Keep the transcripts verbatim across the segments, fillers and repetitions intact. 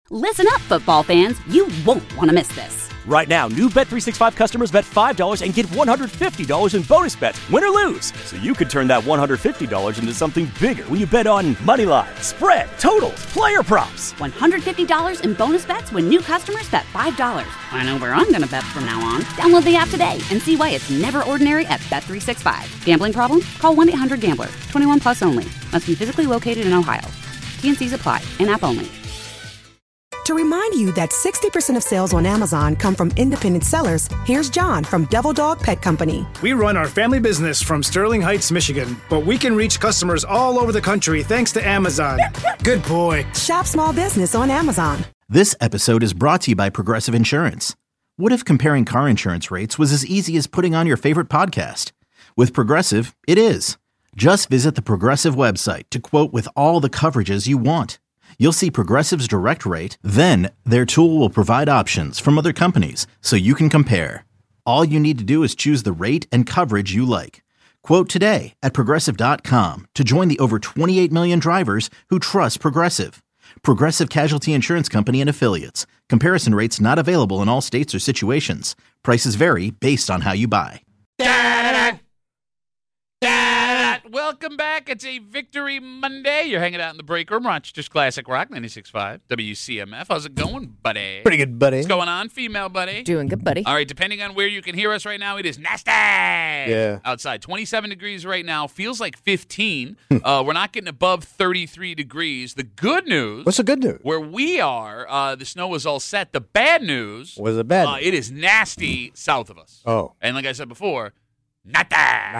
Listen up, football fans. You won't want to miss this. Right now, new Bet three sixty-five customers bet five dollars and get one hundred fifty dollars in bonus bets, win or lose. So you could turn that one hundred fifty dollars into something bigger when you bet on money line, spread, totals, player props. one hundred fifty dollars in bonus bets when new customers bet five dollars. I know where I'm going to bet from now on. Download the app today and see why it's never ordinary at Bet three sixty-five. Gambling problem? Call one eight hundred gambler. twenty-one plus only. Must be physically located in Ohio. T N Cs apply. In-app only. To remind you that sixty percent of sales on Amazon come from independent sellers, here's John from Devil Dog Pet Company. We run our family business from Sterling Heights, Michigan, but we can reach customers all over the country thanks to Amazon. Good boy. Shop small business on Amazon. This episode is brought to you by Progressive Insurance. What if comparing car insurance rates was as easy as putting on your favorite podcast? With Progressive, it is. Just visit the Progressive website to quote with all the coverages you want. You'll see Progressive's direct rate, then their tool will provide options from other companies so you can compare. All you need to do is choose the rate and coverage you like. Quote today at Progressive dot com to join the over twenty-eight million drivers who trust Progressive. Progressive Casualty Insurance Company and Affiliates. Comparison rates not available in all states or situations. Prices vary based on how you buy. Da-da-da. Da-da-da. Welcome back. It's a Victory Monday. You're hanging out in the break room. Rochester's Classic Rock, ninety-six point five W C M F. How's it going, buddy? Pretty good, buddy. What's going on, female buddy? Doing good, buddy. All right, depending on where you can hear us right now, it is nasty. Yeah. Outside, twenty-seven degrees right now. Feels like fifteen. uh, we're not getting above thirty-three degrees. The good news. What's the good news? Where we are, uh, the snow is all set. The bad news. What's the bad Uh, news? it is nasty south of us. Oh. And like I said before, nada.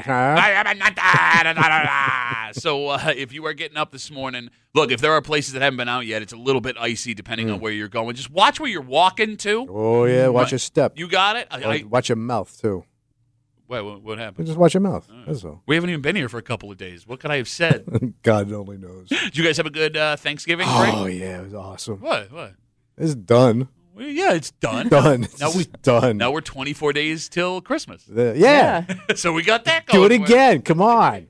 Nada. So uh, if you are getting up this morning, look, if there are places that haven't been out yet, it's a little bit icy depending Mm. on where you're going. Just watch where you're walking to. Oh, yeah. Watch Right. your step. You got it? I, watch, I, watch your mouth, too. wait, what, what happened? Just watch your mouth. That's all. We haven't even been here for a couple of days. What could I have said? God only knows. Did you guys have a good uh, Thanksgiving break? Oh, yeah. It was awesome. What? What? It's done. Well, yeah, it's done. Done. Now It's we done. Now we're twenty-four days till Christmas. The- yeah. So we got that Do going. it again. Come on.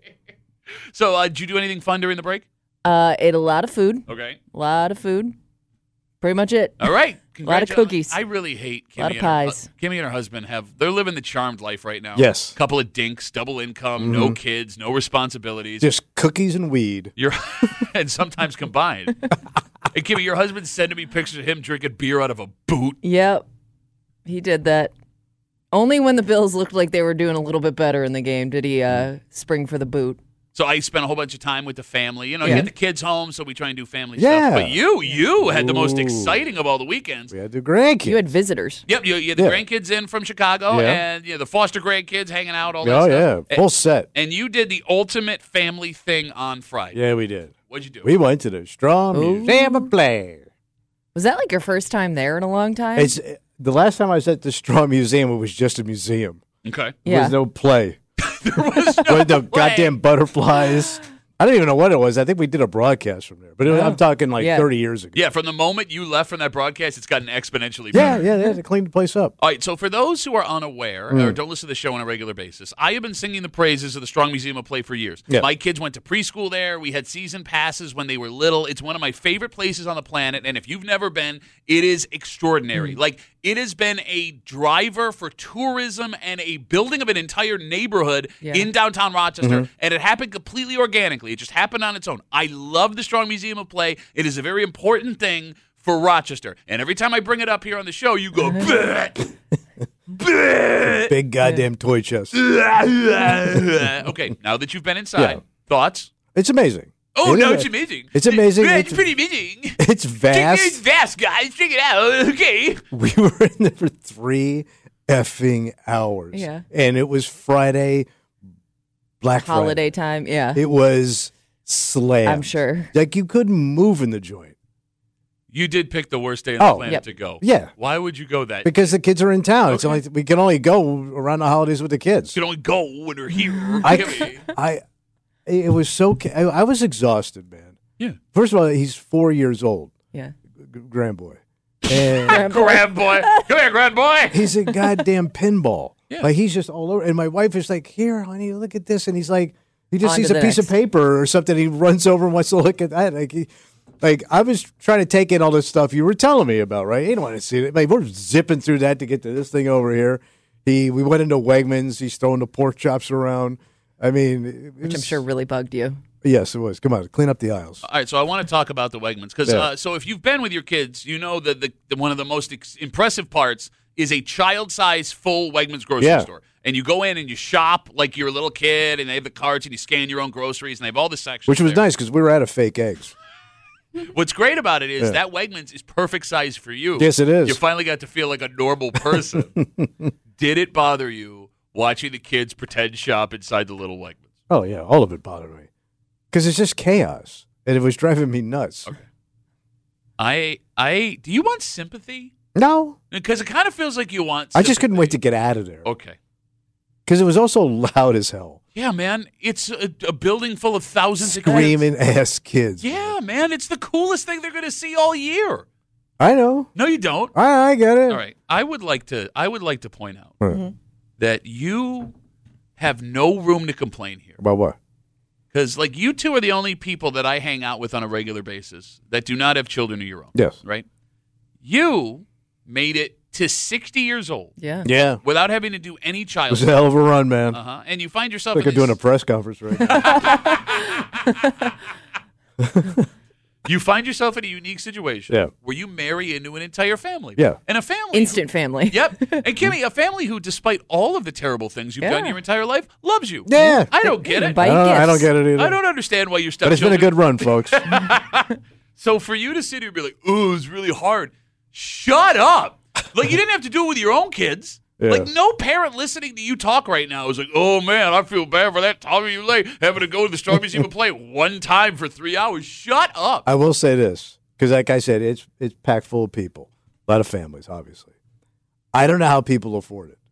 So uh, did you do anything fun during the break? Uh, ate a lot of food. Okay. A lot of food. Pretty much it. All right. A lot of Congratu- cookies. I really hate Kimmy A lot of and her- pies. uh, Kimmy and her husband have they're living the charmed life right now. Yes. Couple of dinks, double income, no kids, no responsibilities. Just cookies and weed. You're and sometimes combined. And Kimmy, your husband's sending me pictures of him drinking beer out of a boot. Yep. He did that. Only when the Bills looked like they were doing a little bit better in the game did he uh, spring for the boot. So I spent a whole bunch of time with the family. You know, you Yeah. get the kids home, so we try and do family Yeah. stuff. But you, you had the most Ooh. exciting of all the weekends. We had the grandkids. You had visitors. Yep, you, you had the Yeah. grandkids in from Chicago, Yeah. and you know, the foster grandkids hanging out, all that Oh, stuff. yeah. Full set. And you did the ultimate family thing on Friday. Yeah, we did. What'd you do? We went to the Strong Ooh. Museum of Play. Was that like your first time there in a long time? It's the last time I was at the Straw Museum, it was just a museum. Okay. There yeah. was no play. There was no With the way. goddamn butterflies. I don't even know what it was. I think we did a broadcast from there, but it, Oh. I'm talking like Yeah. thirty years ago. Yeah, from the moment you left from that broadcast, it's gotten exponentially yeah, better. yeah. They had to clean the place up. All right, so for those who are unaware Mm. or don't listen to the show on a regular basis, I have been singing the praises of the Strong Museum of Play for years. Yeah. My kids went to preschool there. We had season passes when they were little. It's one of my favorite places on the planet, and if you've never been, it is extraordinary. Mm. Like, it has been a driver for tourism and a building of an entire neighborhood Yeah. in downtown Rochester, Mm-hmm. and it happened completely organically. It just happened on its own. I love the Strong Museum of Play. It is a very important thing for Rochester. And every time I bring it up here on the show, you go, "Bleh, bleh." Big goddamn toy chest. Okay, now that you've been inside, Yeah. thoughts? It's amazing. Oh, It no, is- it's amazing. It's amazing. It's, It's- pretty amazing. It's It's vast. vast, guys. Check it out. Okay. We were in there for three effing hours. Yeah. And it was Friday, Black Holiday time. Yeah. Friday. It was slammed. I'm sure. Like you couldn't move in the joint. You did pick the worst day on the Oh, planet yep. to go. Yeah. Why would you go that? Because the kids are in town. It's Okay. only we can only go around the holidays with the kids. You can only go when they're here. I, I, it was so. I, I was exhausted, man. Yeah. First of all, he's four years old, Yeah. g- grand boy, and Grand boy. Come here, grand boy. he's a goddamn pinball. Yeah. Like he's just all over. And my wife is like, "Here, honey, look at this," and he's like, he just On sees to a the piece of next. paper or something. He runs over and wants to look at that. Like he, like I was trying to take in all this stuff you were telling me about, right? You don't want to see it. Like, we're zipping through that to get to this thing over here. He, we went into Wegmans. He's throwing the pork chops around. I mean, it Which was, I'm sure really bugged you. Yes, it was. Come on, clean up the aisles. All right, so I want to talk about the Wegmans because Yeah. uh, so if you've been with your kids, you know that the, the one of the most ex- impressive parts is a child-size full Wegmans grocery Yeah. store, and you go in and you shop like you're a little kid, and they have the carts, and you scan your own groceries, and they have all the sections. Which was there. nice because we were out of fake eggs. What's great about it is Yeah. that Wegmans is perfect size for you. Yes, it is. You finally got to feel like a normal person. Did it bother you watching the kids pretend shop inside the little Wegmans? Oh, yeah, all of it bothered me. Because it's just chaos, and it was driving me nuts. Okay. I, I, do you want sympathy? No, Because it kind of feels like you want I just couldn't sympathy. wait to get out of there. Okay. Because it was also loud as hell. Yeah, man. It's a, a building full of thousands of kids. Screaming ass kids. Yeah, man. It's the coolest thing they're going to see all year. I know. No, you don't. I, I get it. All right. I would like to I would like to point out Right. that you have no room to complain here. About what? Because, like, you two are the only people that I hang out with on a regular basis that do not have children of your own. Yes. Right? You made it to sixty years old Yeah. Yeah. without having to do any It child was a hell of a run, man. Uh-huh. And you find yourself Like in I'm doing a this- press conference right now. You find yourself in a unique situation Yeah. where you marry into an entire family. Yeah. And a family. Instant family. Yep. And Kimmy, a family who, despite all of the terrible things you've Yeah. done your entire life, loves you. Yeah. I don't get They it. buy I don't, I don't gifts. get it either. I don't understand why your But it's been a stepchildren. good run, folks. So for you to sit here and be like, "Oh, it's really hard," shut up. Like you didn't have to do it with your own kids. Yeah. Like no parent listening to you talk right now is like, "Oh man, I feel bad for that Tommy you late having to go to the Star Museum and play one time for three hours." Shut up. I will say this, because like I said, it's it's packed full of people. A lot of families, obviously. I don't know how people afford it.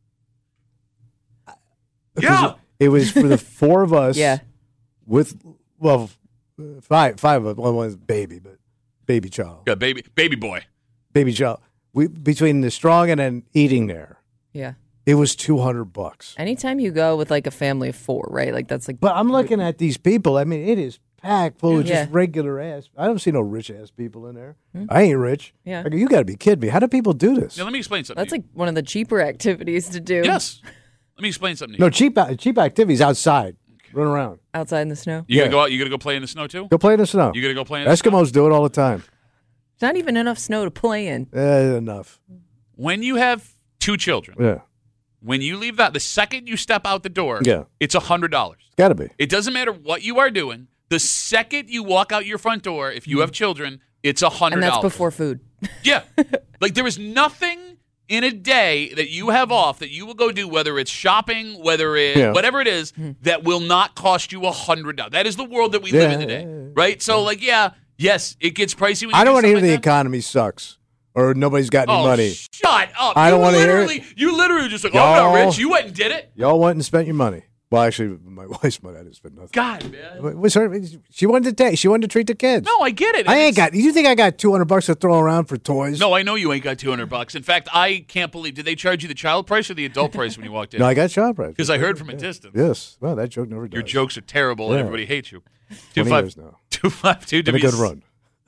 Because Yeah. It, it was for the four of us Yeah. with, well, five, five of us. One was baby, but baby child. Yeah, baby, baby boy. Baby child. We, between the strong and then eating there, Yeah. it was two hundred bucks. Anytime you go with like a family of four, right? Like that's like. But I'm looking at these people. I mean, it is packed full of Yeah. just regular ass. I don't see no rich ass people in there. I ain't rich. Yeah. Like, you got to be kidding me. How do people do this? Now let me explain something. That's to like one of the cheaper activities to do. you. Yes. Let me explain something. To No you. cheap cheap activities outside. Run around. Outside in the snow. You gonna Yeah. go out? You gonna go play in the snow too? Go play in the snow. You gonna go play in the snow? Eskimos do it all the time. There's not even enough snow to play in. Eh, enough. When you have two children, Yeah. when you leave that, the second you step out the door, Yeah. it's a hundred dollars. Got to be. It doesn't matter what you are doing. The second you walk out your front door, if you have children, it's a hundred And dollars. that's before food. Yeah, like there is nothing in a day that you have off that you will go do, whether it's shopping, whether it Yeah. whatever it is, that will not cost you a hundred dollars. That is the world that we live in Yeah, today, yeah, yeah. right? So, like, yeah, yes, it gets pricey. When you I don't do want to hear stuff the like that. economy sucks or nobody's got any Oh, money. shut up! I don't You wanna hear it. literally- You literally just like, oh, I'm not Y'all- rich. You went and did it. Y'all went and spent your money. Well, actually, my wife's money. I didn't spend nothing. God, man. It was her, she wanted to take. She wanted to treat the kids. No, I get it. I ain't It's- got. You think I got two hundred bucks to throw around for toys? No, I know you ain't got two hundred bucks. In fact, I can't believe. Did they charge you the child price or the adult price when you walked in? No, I got shop price. Because I heard from a distance. Yes. Well, that joke never dies. Your jokes are terrible and Yeah. everybody hates you. twenty five years now. two five two Been a good run.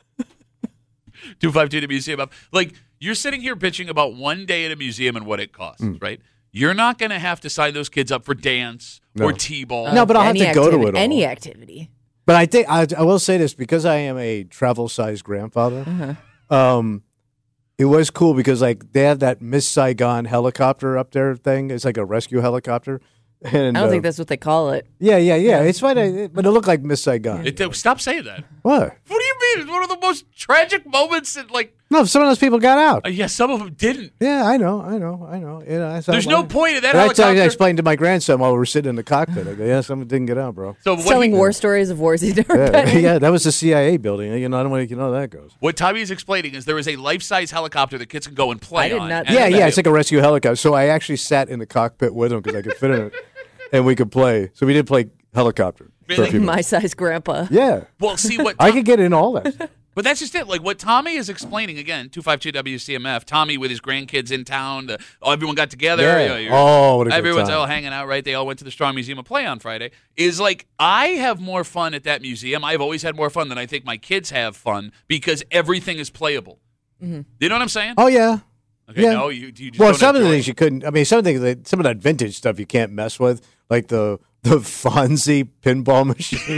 two five two W C M up. Like you're sitting here bitching about one day at a museum and what it costs, Mm. right? You're not going to have to sign those kids up for dance No. or t-ball. No, but I'll have Any to go to activity- it all. Any activity. But I think I, I will say this because I am a travel-sized grandfather. Um, it was cool because like they have that Miss Saigon helicopter up there thing. It's like a rescue helicopter. And I don't uh, think that's what they call it. Yeah, yeah, yeah. It's fine, it, but it looked like Miss Saigon. It, stop saying that. What? What do you mean? It's one of the most tragic moments in like. No, some of those people got out. Uh, yeah, some of them didn't. Yeah, I know, I know, I know. You know I saw There's no one- point in that And I, tell you, I helicopter. explained to my grandson while we were sitting in the cockpit. I go, yeah, someone didn't get out, bro. So what Selling he- war stories of wars he's never Yeah, been in. yeah, that was the C I A building. You know, I don't want you know how that goes. What Tommy is explaining is there is a life-size helicopter that kids can go and play I did on. not- and Yeah, they yeah, do. it's like a rescue helicopter. So I actually sat in the cockpit with him because I could fit in it, and we could play. So we did play helicopter. for a Really? few My minutes. size grandpa. Yeah, Well, see what I could get in all that. stuff. But that's just it. Like what Tommy is explaining again, two five two W C M F. Tommy with his grandkids in town. The, oh, everyone got together. Yeah. You know, oh, what a good everyone's time. all hanging out, right? They all went to the Strong Museum of Play on Friday. Is like I have more fun at that museum. I've always had more fun than I think my kids have fun because everything is playable. Mm-hmm. You know what I'm saying? Oh yeah. Okay. Yeah. No, you. you just well, don't some of the enjoy things it. you couldn't. I mean, some of the things, that- some of that vintage stuff you can't mess with, like the the Fonzie pinball machine.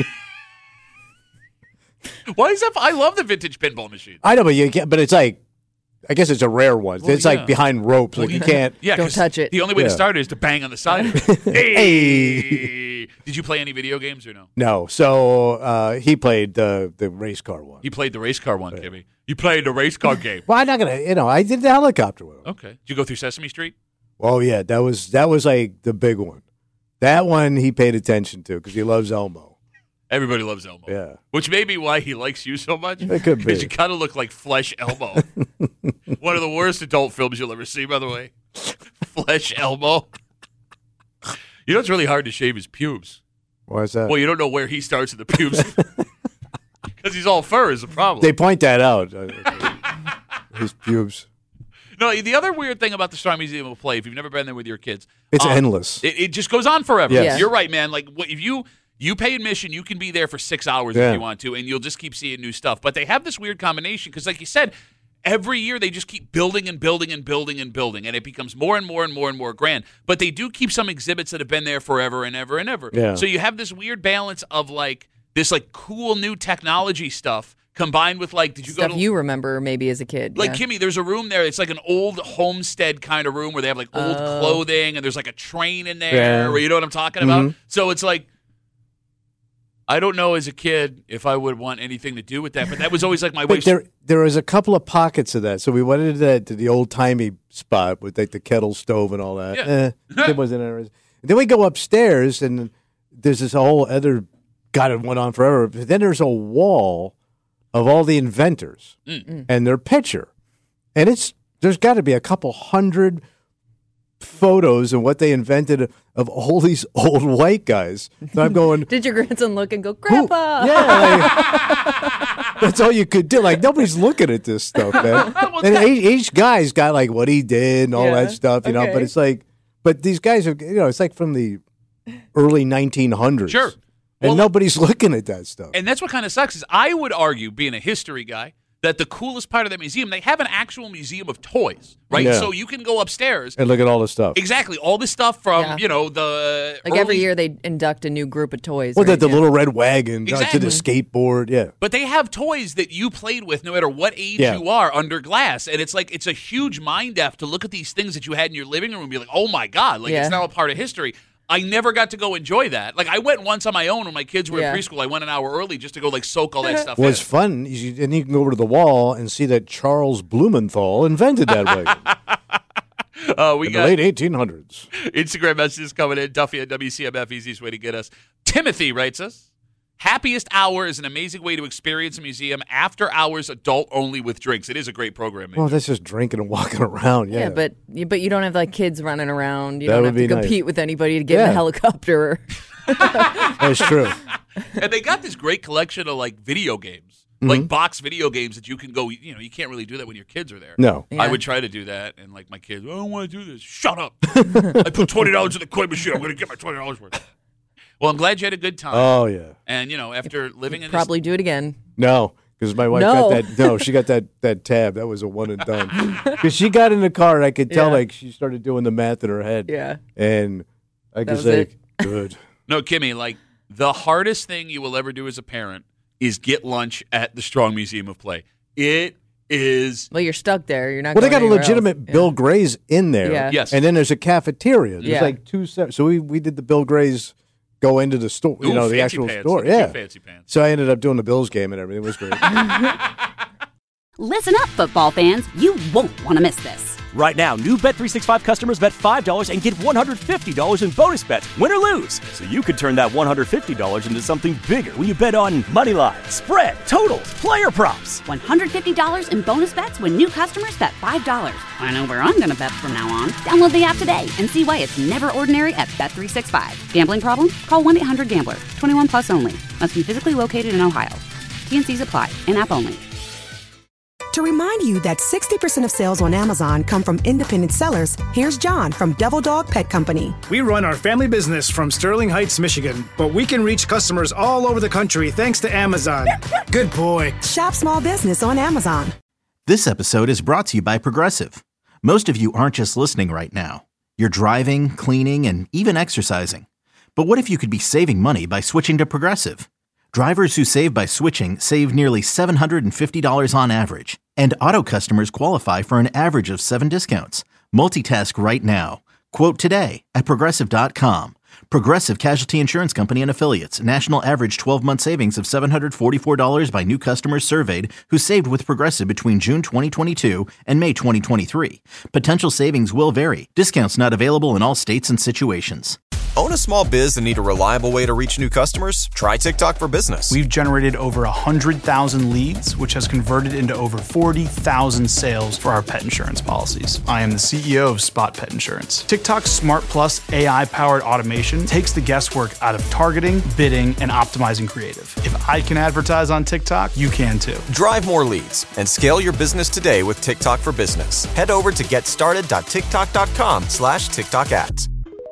Why is that? I love the vintage pinball machine. I know, but you can't. But it's like, I guess it's a rare one. Well, it's yeah. like behind ropes. Like you can't. Yeah, Don't 'cause touch it. The only way to Yeah. start it is to bang on the side of it. Hey! Did you play any video games or no? No. So uh, he played the the race car one. You played the race car one, Kimmy. You played the race car game. Well, I'm not gonna. You know, I did the helicopter with him. Okay. Did you go through Sesame Street? Oh yeah, that was that was like the big one. That one he paid attention to because he loves Elmo. Everybody loves Elmo. Yeah. Which may be why he likes you so much. It could be. Because you kind of look like Flesh Elmo. One of the worst adult films you'll ever see, by the way. Flesh Elmo. You know it's really hard to shave his pubes. Why is that? Well, you don't know where he starts at the pubes. Because he's all fur is a problem. They point that out. uh, His pubes. No, the other weird thing about the Strong Museum of Play, if you've never been there with your kids, It's um, endless. It, it just goes on forever. Yes. Yeah. You're right, man. Like what, if you you pay admission, you can be there for six hours Yeah. if you want to, and you'll just keep seeing new stuff. But they have this weird combination because, like you said, every year they just keep building and building and building and building, and it becomes more and more and more and more grand. But they do keep some exhibits that have been there forever and ever and ever. Yeah. So you have this weird balance of like this like cool new technology stuff combined with like, did you Stuff go to you remember maybe as a kid. like yeah. Kimmy, there's a room there. It's like an old homestead kind of room where they have like old Oh. clothing and there's like a train in there. Yeah. Where you know what I'm talking about? Mhm. So it's like, I don't know as a kid if I would want anything to do with that, but that was always like my But wife's. there, there was a couple of pockets of that. So we went into that to the old timey spot with like the kettle stove and all that. Yeah. Eh, it wasn't interesting. Then we go upstairs and there's this whole other. God, it went on forever. But then there's a wall of all the inventors Mm. and their picture, and it's there's got to be a couple hundred photos of what they invented of all these old white guys. So I'm going. Did your grandson look and go, Who- Grandpa? Yeah, like, that's all you could do. Like nobody's looking at this stuff, man. And each, each guy's got like what he did and all Yeah, that stuff, you know. But okay. it's like, but these guys are, you know, it's like from the early nineteen hundreds. Sure. And Well, nobody's looking at that stuff. And that's what kind of sucks is I would argue, being a history guy, that the coolest part of that museum, they have an actual museum of toys, right? Yeah. So you can go upstairs. And look at all the stuff. Exactly. All this stuff from, Yeah. you know, the Like every early- year they induct a new group of toys. Well, right? the, the Yeah. little red wagon uh, to Exactly. the skateboard. Yeah. But they have toys that you played with no matter what age Yeah. you are under glass. And it's like, it's a huge mind F to look at these things that you had in your living room and be like, oh my God, like Yeah. it's now a part of history. I never got to go enjoy that. Like I went once on my own when my kids were Yeah. in preschool. I went an hour early just to go like soak all that stuff What's in. fun, is you, and you can go over to the wall and see that Charles Blumenthal invented that wagon Uh, we in the got late eighteen hundreds. Instagram messages coming in. Duffy at W C M F, easiest way to get us. Timothy writes us, happiest hour is an amazing way to experience a museum. After hours, adult only with drinks. It is a great program. Well, that's just drinking and walking around. Yeah, Yeah, but you, but you don't have like kids running around. You That don't would have to be nice. compete with anybody to get in Yeah. a helicopter. that's true. And they got this great collection of like video games, Mm-hmm. like box video games that you can go, you know, you can't really do that when your kids are there. No. Yeah. I would try to do that, and like my kids, I don't want to do this. Shut up. I put twenty dollars in the coin machine. I'm going to get my twenty dollars worth. Well, I'm glad you had a good time. Oh yeah. And, you know, after living in Probably do it again. No, because my wife No. got that. No, she got that that tab. That was a one and done. Because she got in the car, and I could tell Yeah. like she started doing the math in her head. Yeah. And I That was was like, it. good. this, no, Kimmy, like the hardest thing you will ever do as a parent is get lunch at the Strong Museum of Play. It is. Well, you're stuck there. You're not. Well, they going got a anywhere legitimate else. Bill Gray's in there. Yeah. Yes. And then there's a cafeteria. There's Yeah. like two sep- So we, we did the Bill Gray's go into the store, you Ooh, know, the fancy actual pants. store. Look, Yeah. cute fancy pants. So I ended up doing the Bills game and everything. It was great. Listen up, football fans. You won't want to miss this. Right now, new Bet three sixty-five customers bet five dollars and get one hundred fifty dollars in bonus bets, win or lose. So you could turn that one hundred fifty dollars into something bigger when you bet on money line, spread, totals, player props. one hundred fifty dollars in bonus bets when new customers bet five dollars. I know where I'm going to bet from now on. Download the app today and see why it's never ordinary at Bet three sixty-five. Gambling problem? Call one eight hundred gambler. twenty-one plus only. Must be physically located in Ohio. T N Cs apply. In-app only. To remind you that sixty percent of sales on Amazon come from independent sellers, here's John from Devil Dog Pet Company. We run our family business from Sterling Heights, Michigan, but we can reach customers all over the country thanks to Amazon. Good boy. Shop small business on Amazon. This episode is brought to you by Progressive. Most of you aren't just listening right now. You're driving, cleaning, and even exercising. But what if you could be saving money by switching to Progressive? Drivers who save by switching save nearly seven hundred fifty dollars on average. And auto customers qualify for an average of seven discounts. Multitask right now. Quote today at Progressive dot com. Progressive Casualty Insurance Company and Affiliates. National average twelve-month savings of seven hundred forty-four dollars by new customers surveyed who saved with Progressive between June twenty twenty-two and May twenty twenty-three. Potential savings will vary. Discounts not available in all states and situations. Own a small biz and need a reliable way to reach new customers? Try TikTok for Business. We've generated over one hundred thousand leads, which has converted into over forty thousand sales for our pet insurance policies. I am the C E O of Spot Pet Insurance. TikTok's Smart Plus A I-powered automation takes the guesswork out of targeting, bidding, and optimizing creative. If I can advertise on TikTok, you can too. Drive more leads and scale your business today with TikTok for Business. Head over to getstarted.tiktok.com slash TikTok ads.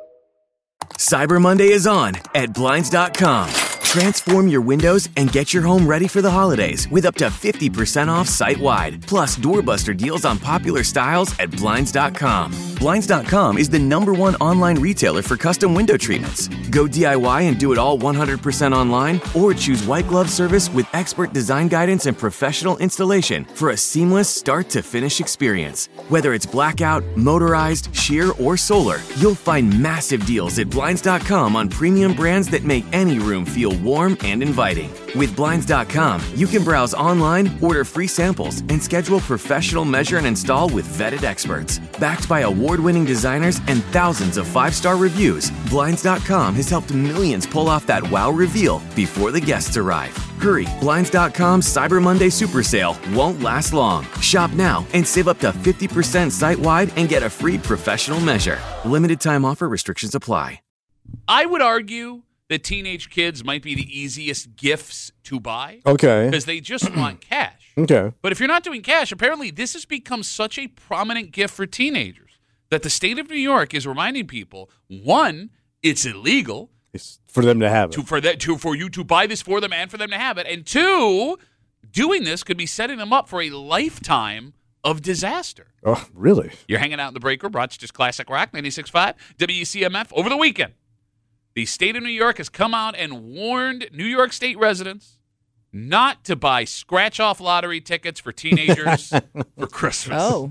Cyber Monday is on at Blinds dot com. Transform your windows and get your home ready for the holidays with up to fifty percent off site-wide. Plus, doorbuster deals on popular styles at Blinds dot com. Blinds dot com is the number one online retailer for custom window treatments. Go D I Y and do it all one hundred percent online, or choose white glove service with expert design guidance and professional installation for a seamless start-to-finish experience. Whether it's blackout, motorized, sheer, or solar, you'll find massive deals at Blinds dot com on premium brands that make any room feel warm and inviting. With Blinds dot com, you can browse online, order free samples, and schedule professional measure and install with vetted experts. Backed by award-winning designers and thousands of five-star reviews, Blinds dot com has helped millions pull off that wow reveal before the guests arrive. Hurry, Blinds dot com's Cyber Monday Super Sale won't last long. Shop now and save up to fifty percent site-wide and get a free professional measure. Limited time offer, restrictions apply. I would argue that teenage kids might be the easiest gifts to buy. Okay. Because they just want cash. Okay. But if you're not doing cash, apparently this has become such a prominent gift for teenagers that the state of New York is reminding people, one, it's illegal. It's for them to have it. To, for, that, to, for you to buy this for them and for them to have it. And two, doing this could be setting them up for a lifetime of disaster. Oh, really? You're hanging out in the break room, Rochester's Classic Rock, ninety-six point five, W C M F. Over the weekend, the state of New York has come out and warned New York State residents not to buy scratch-off lottery tickets for teenagers for Christmas. Oh.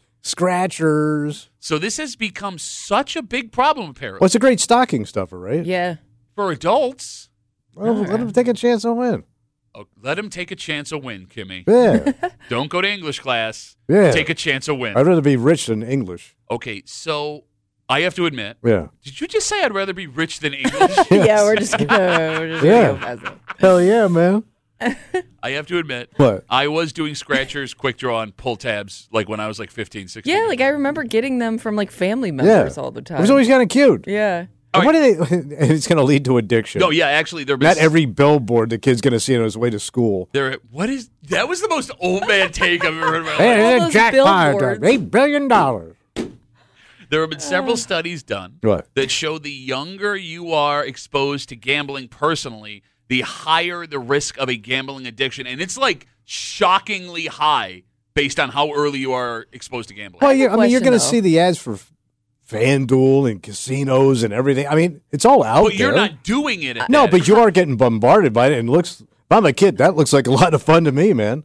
Scratchers. So this has become such a big problem, apparently. Well, it's a great stocking stuffer, right? Yeah. For adults. Well, let them take a chance to win. Oh, let them take a chance of win, Kimmy. Yeah. Don't go to English class. Yeah. Take a chance of win. I'd rather be rich than English. Okay, so I have to admit. Yeah. Did you just say I'd rather be rich than English? Yeah, we're just gonna, we're just yeah. gonna go past it. Hell yeah, man. I have to admit. What? I was doing scratchers, quick draw, and pull tabs like when I was like fifteen, sixteen. Yeah, like I remember getting them from like family members yeah. all the time. It was always kind of cute. Yeah. And what do they? And it's going to lead to addiction. No, yeah, actually, there. Not every billboard the kid's going to see on his way to school. There. What is? That was the most old man take I've ever heard in my life. Hey, those jackpot, billboards. eight billion dollars. There have been several studies done What? that show the younger you are exposed to gambling personally, the higher the risk of a gambling addiction, and it's like shockingly high based on how early you are exposed to gambling. Well, you, I mean, you're question, going to though. see the ads for FanDuel and casinos and everything. I mean, it's all out but there. you're not doing it. At No, that. but you are getting bombarded by it. And it looks, if I'm a kid, that looks like a lot of fun to me, man.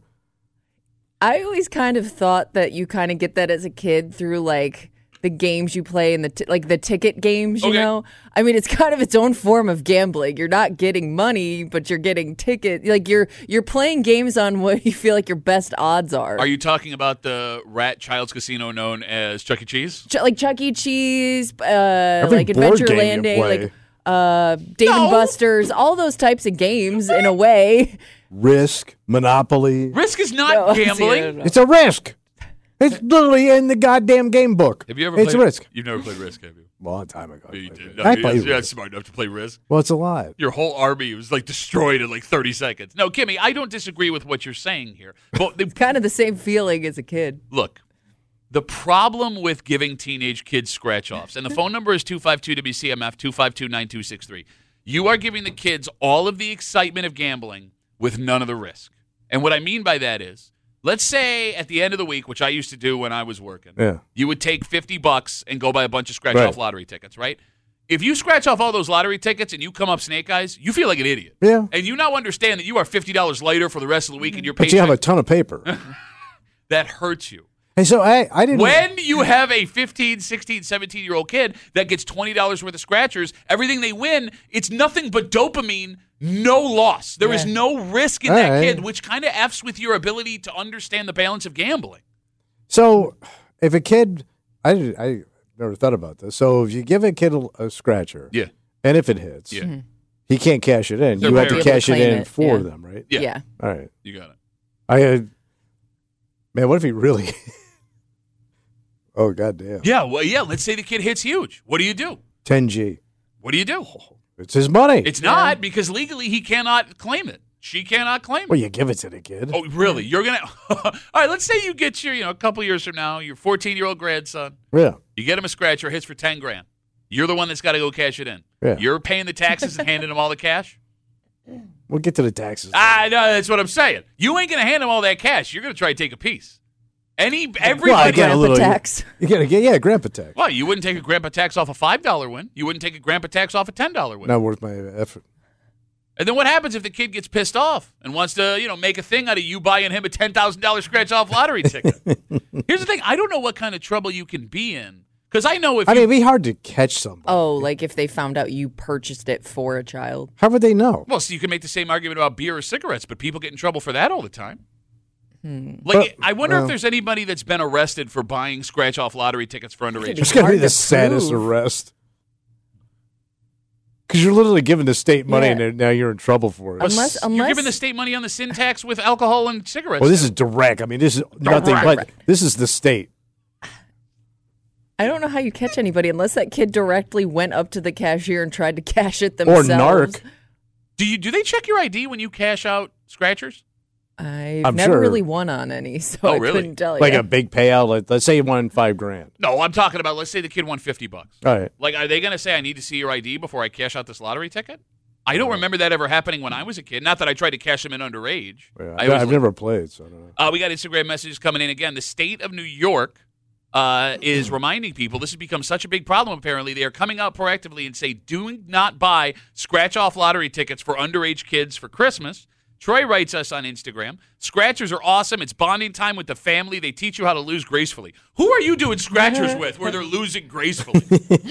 I always kind of thought that you kind of get that as a kid through like the games you play and the t- like the ticket games, you Okay. know? I mean, it's kind of its own form of gambling. You're not getting money, but you're getting ticket. Like you're you're playing games on what you feel like your best odds are. Are you talking about the rat child's casino known as Chuck E. Cheese? Ch- like Chuck E. Cheese, uh, Every like board Adventure game you Landing, play. like uh, Dave No. and Buster's, all those types of games in a way. Risk, Monopoly. Risk is not No, see, I gambling. don't know. It's a risk. It's literally in the goddamn game book. Have you ever It's played Risk. You've never played Risk, have you? A long time ago. You did. No, I you're, played you're not Risk. smart enough to play Risk. Well, it's alive. Your whole army was like destroyed in like thirty seconds. No, Kimmy, I don't disagree with what you're saying here. But the, It's kind of the same feeling as a kid. look, the problem with giving teenage kids scratch-offs, and the phone number is two five two W C M F, two five two, nine two six three. You are giving the kids all of the excitement of gambling with none of the risk. And what I mean by that is, let's say at the end of the week, which I used to do when I was working, Yeah. you would take fifty bucks and go buy a bunch of scratch-off Right. lottery tickets, right? If you scratch off all those lottery tickets and you come up snake eyes, you feel like an idiot. Yeah. And you now understand that you are fifty dollars later for the rest of the week and your But paycheck. you have a ton of paper. That hurts you. Hey, so I, I didn't. When you have a fifteen, sixteen, seventeen-year-old kid that gets twenty dollars worth of scratchers, everything they win, it's nothing but dopamine, no loss. There is Yeah. no risk in All that right. kid, which kind of F's with your ability to understand the balance of gambling. So if a kid, I, did- I never thought about this. So if you give a kid a, a scratcher, Yeah. and if it hits, Yeah. he can't cash it in. Their you have to parents- cash it Claim in it, for yeah. them, right? Yeah. Yeah. All right. You got it. I uh, man, what if he really? Oh goddamn! Yeah, well, yeah, let's say the kid hits huge. What do you do? ten G. What do you do? It's his money. It's not, because legally he cannot claim it. She cannot claim it. Well, you give it to the kid. Oh, really? You're going to – all right, let's say you get your, you know, a couple years from now, your fourteen-year-old grandson. Yeah. You get him a scratcher, hits for ten grand. You're the one that's got to go cash it in. Yeah. You're paying the taxes and handing him all the cash? We'll get to the taxes. I know, that's what I'm saying. You ain't going to hand him all that cash. You're going to try to take a piece. Any everybody. Well, I get a little tax. You, you gotta get yeah, grandpa tax. Well, you wouldn't take a grandpa tax off a five dollar win. You wouldn't take a grandpa tax off a ten dollar win. Not worth my effort. And then what happens if the kid gets pissed off and wants to, you know, make a thing out of you buying him a ten thousand dollars scratch-off lottery ticket? Here's the thing. I don't know what kind of trouble you can be in. Because I know if I you, mean, it'd be hard to catch somebody. Oh, like if they found out you purchased it for a child. How would they know? well, so you can make the same argument about beer or cigarettes, but people get in trouble for that all the time. Hmm. Like, But, I wonder uh, if there's anybody that's been arrested for buying scratch-off lottery tickets for underage. It's gonna be hard the to saddest prove. arrest. Because you're literally giving the state money, Yeah. and then now you're in trouble for it. Unless, You're unless giving the state money on the sin tax with alcohol and cigarettes. Well, this is direct. I mean, this is nothing but this is the state. I don't know how you catch anybody unless that kid directly went up to the cashier and tried to cash it Or themselves. narc. Do you do they check your I D when you cash out scratchers? I've I'm never sure. really won on any, so Oh, I really? couldn't tell you. Like a big payout. Like, let's say you won five grand. No, I'm talking about, let's say the kid won fifty bucks. All right. Like, are they going to say, I need to see your I D before I cash out this lottery ticket? I don't remember that ever happening when I was a kid. Not that I tried to cash them in underage. Yeah, I I've always- never played, so I don't know. Uh, we got Instagram messages coming in again. The state of New York uh, is reminding people this has become such a big problem, apparently. They are coming out proactively and say, do not buy scratch-off lottery tickets for underage kids for Christmas. Troy writes us on Instagram, scratchers are awesome. It's bonding time with the family. They teach you how to lose gracefully. Who are you doing scratchers with where they're losing gracefully?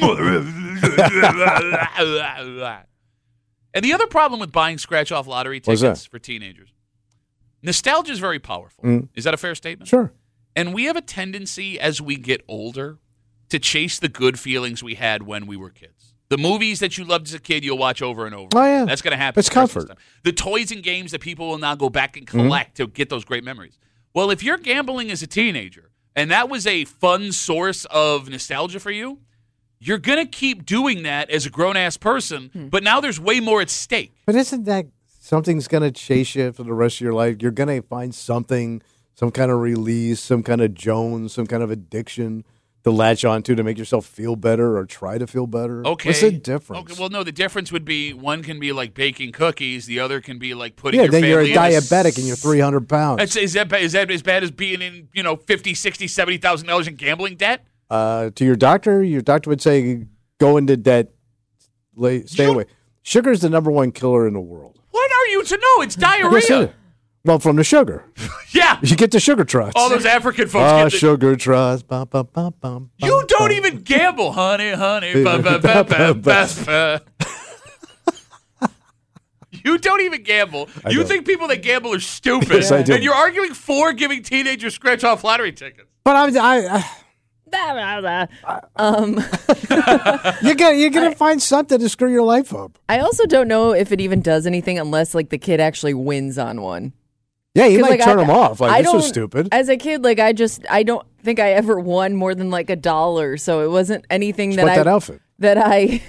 And the other problem with buying scratch-off lottery What's tickets that? for teenagers, nostalgia is very powerful. Mm. Is that a fair statement? Sure. And we have a tendency as we get older to chase the good feelings we had when we were kids. The movies that you loved as a kid, you'll watch over and over. Oh, yeah. That's going to happen. It's at Christmas comfort. time. The toys and games that people will now go back and collect to get those great memories. Well, if you're gambling as a teenager and that was a fun source of nostalgia for you, you're going to keep doing that as a grown-ass person, but now there's way more at stake. But isn't that something's going to chase you for the rest of your life? You're going to find something, some kind of release, some kind of Jones, some kind of addiction to latch onto to make yourself feel better or try to feel better. Okay. What's the difference? Okay, well, no, the difference would be one can be like baking cookies, the other can be like putting yeah, your then you're a family in a diabetic and you're three hundred pounds. That's, is, that, ba- is that as bad as being in, you know, fifty, sixty, seventy thousand dollars in gambling debt? Uh, to your doctor, your doctor would say go into debt, lay, stay You- away. Sugar is the number one killer in the world. What are you to know? It's Yes, it diarrhea. is. Well, from the sugar. Yeah. You get the sugar trust. All those African folks Ah, get the, sugar trust. Bum, bum, bum, bum, You bum, don't bum. even gamble, honey, honey. ba, ba, ba, ba, ba, ba. You don't even gamble. I You don't. think people that gamble are stupid. Yes, I do. And you're arguing for giving teenagers scratch-off lottery tickets. But I'm, I, um, I, you're gonna, you're gonna find something to screw your life up. I also don't know if it even does anything unless like the kid actually wins on one. Yeah, you 'Cause, might like, turn I- them off. Like I this was don't- stupid. As a kid, like I just I don't think I ever won more than like a dollar, so it wasn't anything that What I that outfit? that I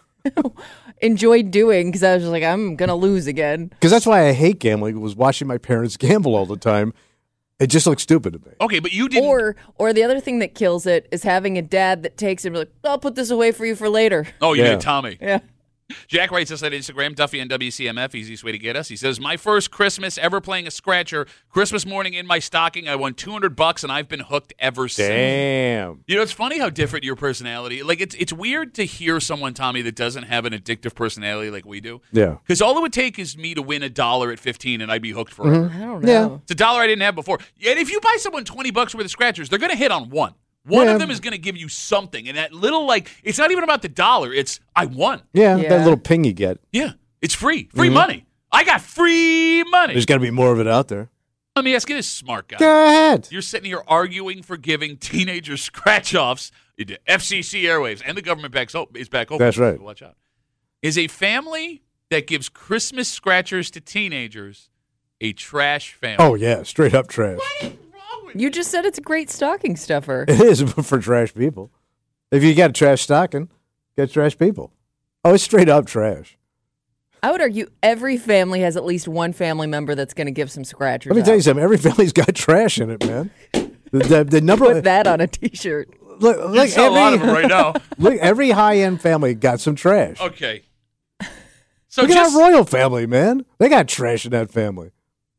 enjoyed doing because I was just like, I'm gonna lose again. Because that's why I hate gambling. Was watching my parents gamble all the time. It just looks stupid to me. Okay, but you didn't. Or, or the other thing that kills it is having a dad that takes it and be like, I'll put this away for you for later. Oh, you Yeah. did, Tommy. Yeah. Jack writes us at Instagram, Duffy and W C M F, easiest way to get us. He says, my first Christmas ever playing a scratcher, Christmas morning in my stocking, I won two hundred bucks and I've been hooked ever since. Damn. You know, it's funny how different your personality. Like, it's it's weird to hear someone, Tommy, that doesn't have an addictive personality like we do. Yeah. Because all it would take is me to win a dollar at fifteen and I'd be hooked forever. I don't know. Yeah. It's a dollar I didn't have before. And if you buy someone twenty bucks worth of scratchers, they're going to hit on one. One Yeah. of them is going to give you something. And that little, like, it's not even about the dollar. It's, I won. Yeah, Yeah. that little ping you get. Yeah. It's free. Free money. I got free money. There's got to be more of it out there. Let me ask you this, smart guy. Go ahead. You're sitting here arguing for giving teenagers scratch-offs into F C C airwaves, and the government backs op- is back open. That's right. Watch out. Is a family that gives Christmas scratchers to teenagers a trash family? Oh, yeah, straight up trash. You just said it's a great stocking stuffer. It is for trash people. If you got a trash stocking, get trash people. Oh, it's straight up trash. I would argue every family has at least one family member that's going to give some scratchers. Let me tell you out. something. Every family's got trash in it, man. The, the, the number. Put that on a T-shirt. Look, You look, sell a lot of them every, right now. look, every high-end family got some trash. Okay. So Look just, at that royal family, man. They got trash in that family.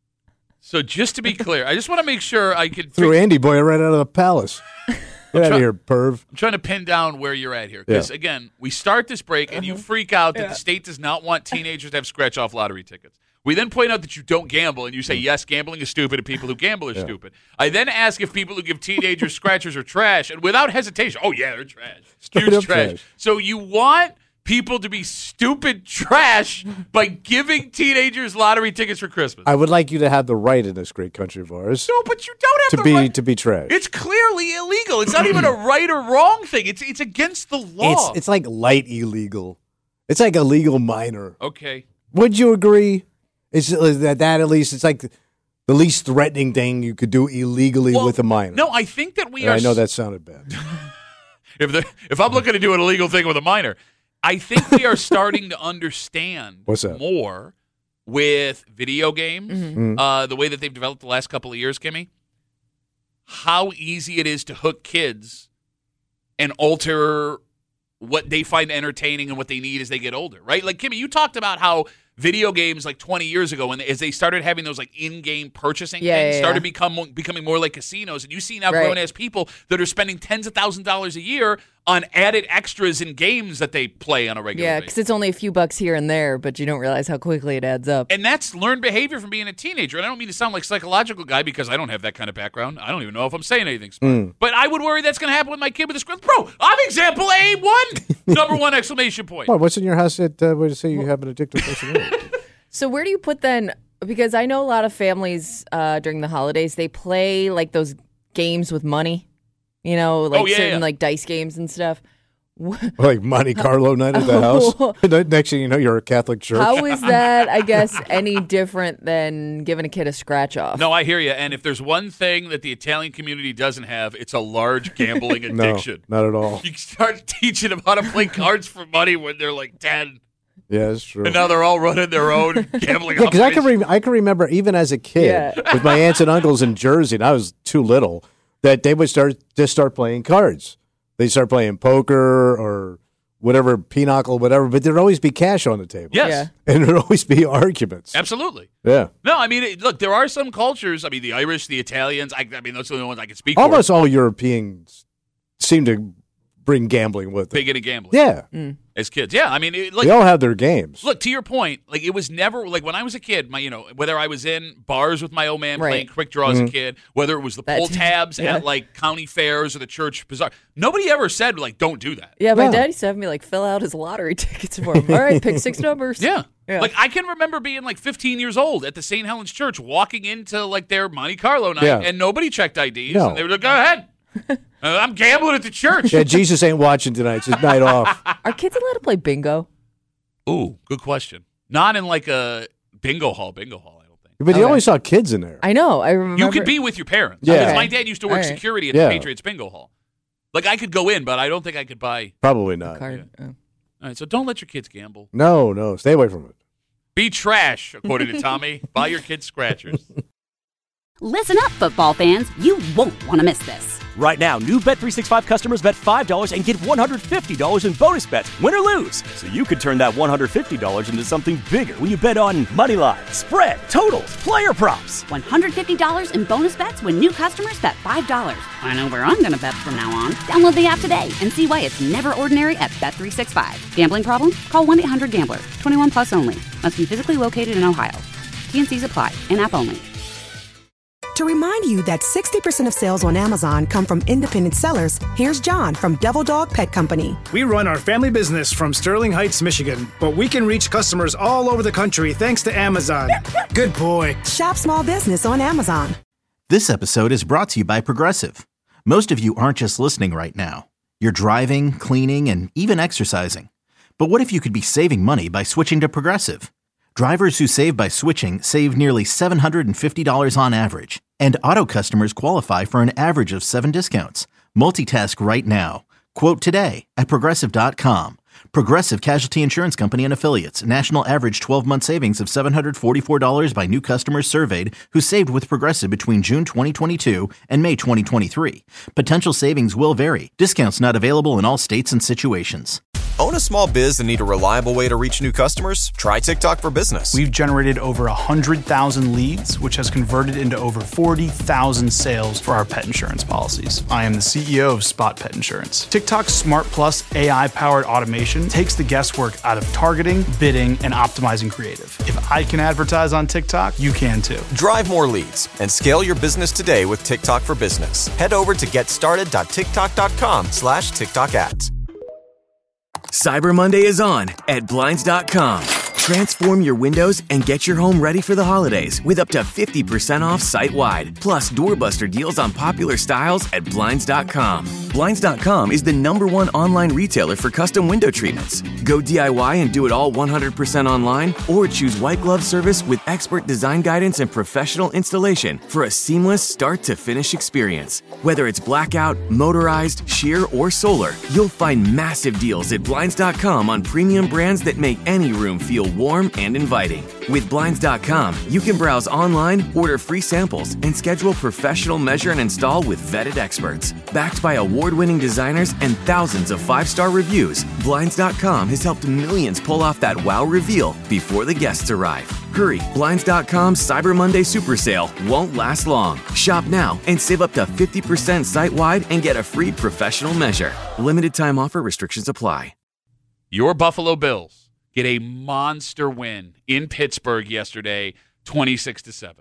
so just to be clear, I just want to make sure I can Threw fix- Andy Boy right out of the palace. Get out try- of here, perv. I'm trying to pin down where you're at here. Because, Yeah. again, we start this break and you freak out that the state does not want teenagers to have scratch-off lottery tickets. We then point out that you don't gamble, and you say, yes, gambling is stupid, and people who gamble are stupid. I then ask if people who give teenagers scratchers are trash, and without hesitation, oh, yeah, they're trash. Straight Huge up trash. trash. So you want people to be stupid trash by giving teenagers lottery tickets for Christmas. I would like you to have the right in this great country of ours no, but you don't have to the be right. to be trash. It's clearly illegal. It's not even a right or wrong thing. It's it's against the law. It's it's like light illegal. It's like a legal minor. okay. Would you agree? It's that that at least it's like the least threatening thing you could do illegally Well, with a minor. No, I think that we And are. I know that sounded bad. If the, if I'm looking to do an illegal thing with a minor, I think we are starting to understand What's that? more with video games, Mhm. uh, the way that they've developed the last couple of years, Kimmy, how easy it is to hook kids and alter what they find entertaining and what they need as they get older, right? Like, Kimmy, you talked about how video games like twenty years ago, when as they started having those like in-game purchasing Yeah, things, yeah, started yeah. become becoming more like casinos, and you see now Right. grown-ass people that are spending tens of thousands of dollars a year on added extras in games that they play on a regular Yeah, basis. because it's only a few bucks here and there, but you don't realize how quickly it adds up. And that's learned behavior from being a teenager. And I don't mean to sound like a psychological guy because I don't have that kind of background. I don't even know if I'm saying anything smart. Mm. But I would worry that's going to happen with my kid with a script. Bro, I'm example A one. Number one exclamation point. What, what's in your house that uh, would say you have an addictive personality? So where do you put then? Because I know a lot of families uh, during the holidays, they play like those games with money, you know, like Oh, yeah, certain yeah. like dice games and stuff. Like Monte Carlo night at the house. The Next thing you know, you're a Catholic church. How is that, I guess, any different than giving a kid a scratch off? No, I hear you. And if there's one thing that the Italian community doesn't have, it's a large gambling No, addiction. not at all. You start teaching them how to play cards for money when they're like ten. Yeah, that's true. And now they're all running their own gambling Yeah, because I can operation. re- I can remember even as a kid Yeah. with my aunts and uncles in Jersey, and I was too little, that they would start just start playing cards. They'd start playing poker or whatever, pinochle, whatever, but there'd always be cash on the table. Yes. Yeah. And there'd always be arguments. Absolutely. Yeah. No, I mean, it, look, there are some cultures. I mean, the Irish, the Italians. I, I mean, those are the only ones I can speak for. Almost all Europeans seem to bring gambling with them. Big into gambling. Yeah. As kids. Yeah, I mean, it, like, They all have their games. look, to your point, like, it was never, like, when I was a kid, my, you know, whether I was in bars with my old man Right. playing quick draw as a kid, whether it was the That pull too. tabs Yeah. at, like, county fairs or the church bazaar, nobody ever said, like, don't do that. Yeah, my Yeah. dad used to have me like fill out his lottery tickets for him. All right, pick six numbers. Yeah. Yeah. Like, I can remember being, like, fifteen years old at the Saint Helens Church, walking into, like, their Monte Carlo night, Yeah. and nobody checked I Ds. No. And they were like, go ahead. uh, I'm gambling at the church. Yeah, Jesus ain't watching tonight. It's his night off. Are kids allowed to play bingo? Ooh, good question. Not in, like, a bingo hall, bingo hall, I don't think. But you Okay. always saw kids in there. I know. I remember. You could be with your parents. Yeah. Because Okay. my dad used to work All right. security at Yeah. the Patriots Bingo Hall. Like, I could go in, but I don't think I could buy. Probably not. card. Oh. All right, so don't let your kids gamble. No, no. Stay away from it. Be trash, according to Tommy. Buy your kids scratchers. Listen up, football fans. You won't want to miss this. Right now, new Bet three sixty-five customers bet five dollars and get one hundred fifty dollars in bonus bets, win or lose. So you could turn that one hundred fifty dollars into something bigger when you bet on money lines, spread, totals, player props. one hundred fifty dollars in bonus bets when new customers bet five dollars. I know where I'm going to bet from now on. Download the app today and see why it's never ordinary at Bet three sixty-five. Gambling problem? Call one eight hundred gambler. twenty-one plus only. Must be physically located in Ohio. T N Cs apply. In-app only. To remind you that sixty percent of sales on Amazon come from independent sellers, here's John from Devil Dog Pet Company. We run our family business from Sterling Heights, Michigan, but we can reach customers all over the country thanks to Amazon. Good boy. Shop small business on Amazon. This episode is brought to you by Progressive. Most of you aren't just listening right now. You're driving, cleaning, and even exercising. But what if you could be saving money by switching to Progressive? Drivers who save by switching save nearly seven hundred fifty dollars on average. And auto customers qualify for an average of seven discounts. Multitask right now. Quote today at Progressive dot com. Progressive Casualty Insurance Company and Affiliates. National average twelve-month savings of seven hundred forty-four dollars by new customers surveyed who saved with Progressive between June twenty twenty-two and May twenty twenty-three. Potential savings will vary. Discounts not available in all states and situations. Own a small biz and need a reliable way to reach new customers? Try TikTok for Business. We've generated over one hundred thousand leads, which has converted into over forty thousand sales for our pet insurance policies. I am the C E O of Spot Pet Insurance. TikTok's Smart Plus A I-powered automation takes the guesswork out of targeting, bidding, and optimizing creative. If I can advertise on TikTok, you can too. Drive more leads and scale your business today with TikTok for Business. Head over to getstarted.tiktok.com slash TikTok ads. Cyber Monday is on at Blinds dot com. Transform your windows and get your home ready for the holidays with up to fifty percent off site-wide. Plus, doorbuster deals on popular styles at Blinds dot com. Blinds dot com is the number one online retailer for custom window treatments. Go D I Y and do it all one hundred percent online, or choose white glove service with expert design guidance and professional installation for a seamless start-to-finish experience. Whether it's blackout, motorized, sheer, or solar, you'll find massive deals at Blinds dot com on premium brands that make any room feel warm and inviting. With Blinds dot com, you can browse online, order free samples, and schedule professional measure and install with vetted experts. Backed by award-winning designers and thousands of five-star reviews, Blinds dot com has helped millions pull off that wow reveal before the guests arrive. Hurry, Blinds dot com's Cyber Monday Super Sale won't last long. Shop now and save up to fifty percent site-wide and get a free professional measure. Limited time offer, restrictions apply. Your Buffalo Bills get a monster win in Pittsburgh yesterday, twenty-six to seven.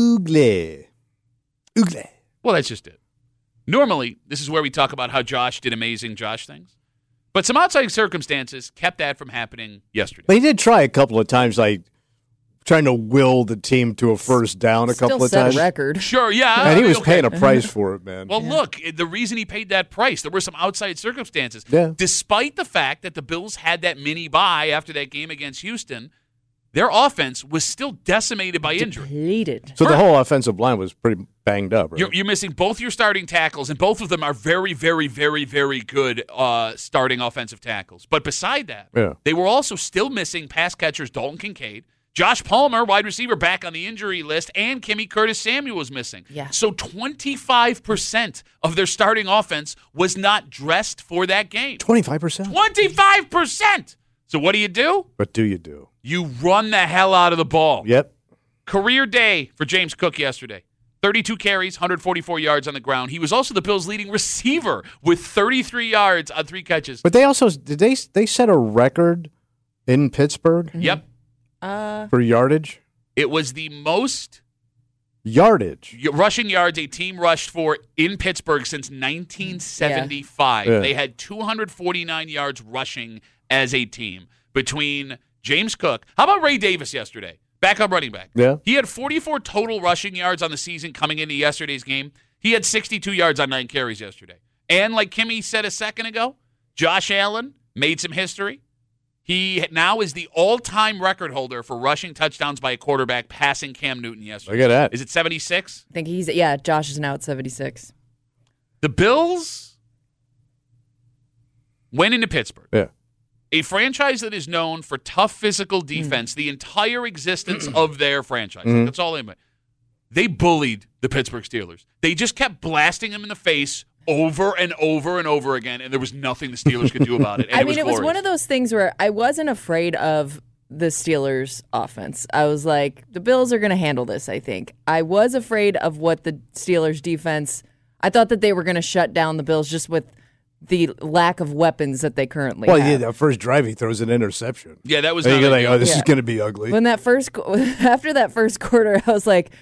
Oogle. Oogle. Well, that's just it. Normally, this is where we talk about how Josh did amazing Josh things. But some outside circumstances kept that from happening yesterday. But he did try a couple of times, like trying to will the team to a first down a Still couple of set times. a record. Sure, yeah. And he was okay. paying a price for it, man. Well, look, the reason he paid that price, there were some outside circumstances. Yeah. Despite the fact that the Bills had that mini bye after that game against Houston, their offense was still decimated by injury. Depleted. So the whole offensive line was pretty banged up, right? You're, you're missing both your starting tackles, and both of them are very, very, very, very good uh, starting offensive tackles. But beside that, Yeah. they were also still missing pass catchers Dalton Kincaid, Josh Palmer, wide receiver, back on the injury list, and Kimmy Curtis Samuel was missing. Yeah. So twenty-five percent of their starting offense was not dressed for that game. twenty-five percent. twenty-five percent! So what do you do? What do you do? You run the hell out of the ball. Yep. Career day for James Cook yesterday. thirty-two carries, one hundred forty-four yards on the ground. He was also the Bills' leading receiver with thirty-three yards on three catches. But they also did they they set a record in Pittsburgh Yep. Uh, for yardage? It was the most Yardage. y- rushing yards a team rushed for in Pittsburgh since nineteen seventy-five. Yeah. They had two hundred forty-nine yards rushing as a team between James Cook. How about Ray Davis yesterday? Backup running back. Yeah. He had forty-four total rushing yards on the season coming into yesterday's game. He had sixty-two yards on nine carries yesterday. And like Kimmy said a second ago, Josh Allen made some history. He now is the all-time record holder for rushing touchdowns by a quarterback, passing Cam Newton yesterday. Look at that. Is it seventy-six? I think he's, yeah, Josh is now at seventy-six. The Bills went into Pittsburgh. Yeah. A franchise that is known for tough physical defense the entire existence of their franchise. Mm-hmm. That's all they meant. They bullied the Pittsburgh Steelers. They just kept blasting them in the face over and over and over again, and there was nothing the Steelers could do about it. And I it mean, was it was glorious. one of those things where I wasn't afraid of the Steelers' offense. I was like, the Bills are going to handle this, I think. I was afraid of what the Steelers' defense, I thought that they were going to shut down the Bills just with the lack of weapons that they currently Well, have. yeah, that first drive, he throws an interception. Yeah, that was and not you're like, ideal. oh, this Yeah. is going to be ugly. When that first, after that first quarter, I was like,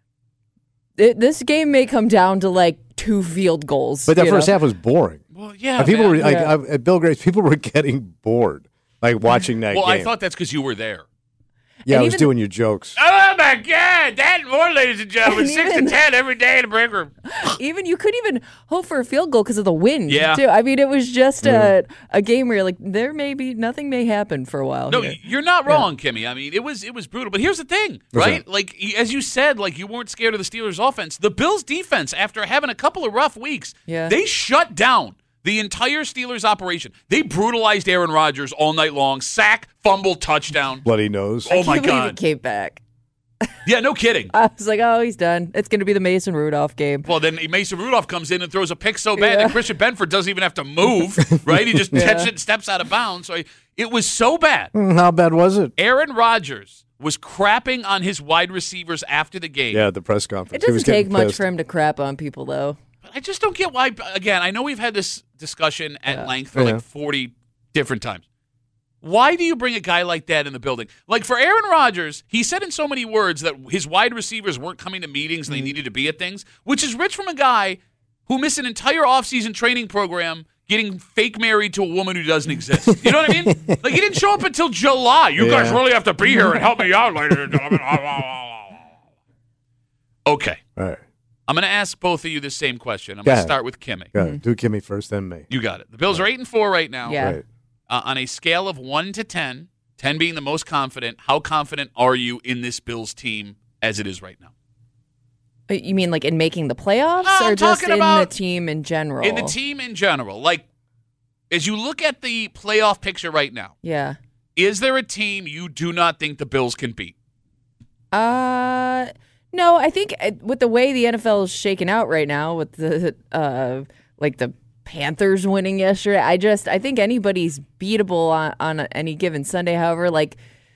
it, this game may come down to like two field goals. But that you first know? half was boring. Well, yeah, And people man. were like, Yeah. I- at Bill Grace, people were getting bored, like watching that Well, game. I thought that's because you were there. yeah, and I was even- doing your jokes. Oh, my God. That and more, ladies and gentlemen. And Six even- to ten every day in the break room. Even you couldn't even hope for a field goal because of the wind. Yeah. too. I mean, it was just a, a game where you're like, there may be nothing may happen for a while. No, here. you're not wrong, Kimmy. I mean, it was it was brutal. But here's the thing, What's right? that? Like, y- as you said, like you weren't scared of the Steelers' offense. The Bills' defense, after having a couple of rough weeks, Yeah. they shut down the entire Steelers' operation. They brutalized Aaron Rodgers all night long. Sack, fumble, touchdown. Bloody nose. Oh, I my can't believe God. it came back. Yeah, no kidding. I was like, oh, he's done. It's going to be the Mason Rudolph game. Well, then Mason Rudolph comes in and throws a pick so bad Yeah. that Christian Benford doesn't even have to move, right? He just catches it and steps out of bounds. So it was so bad. Hmm, How bad was it? Aaron Rodgers was crapping on his wide receivers after the game. Yeah, at the press conference. It He was doesn't take getting much pissed. for him to crap on people, though. But I just don't get why. Again, I know we've had this discussion at length for Yeah. like forty different times. Why do you bring a guy like that in the building? Like for Aaron Rodgers, he said in so many words that his wide receivers weren't coming to meetings and they needed to be at things, which is rich from a guy who missed an entire offseason training program getting fake married to a woman who doesn't exist. You know what I mean? Like he didn't show up until July. You guys Yeah. really have to be here and help me out, ladies and gentlemen. Okay. All right. I'm going to ask both of you the same question. I'm Go going to ahead. start with Kimmy. Go ahead. Do Kimmy first, then me. You got it. The Bills are eight and four right now. Yeah. Right. Uh, on a scale of one to ten, ten being the most confident, how confident are you in this Bills team as it is right now? Uh, You mean like in making the playoffs No, I'm or just talking in the about team in general? In the team in general, like as you look at the playoff picture right now, Yeah. is there a team you do not think the Bills can beat? Uh, no, I think uh, with the way the N F L is shaken out right now, with the uh, like the Panthers winning yesterday, I just I think anybody's beatable on, on any given Sunday. However, like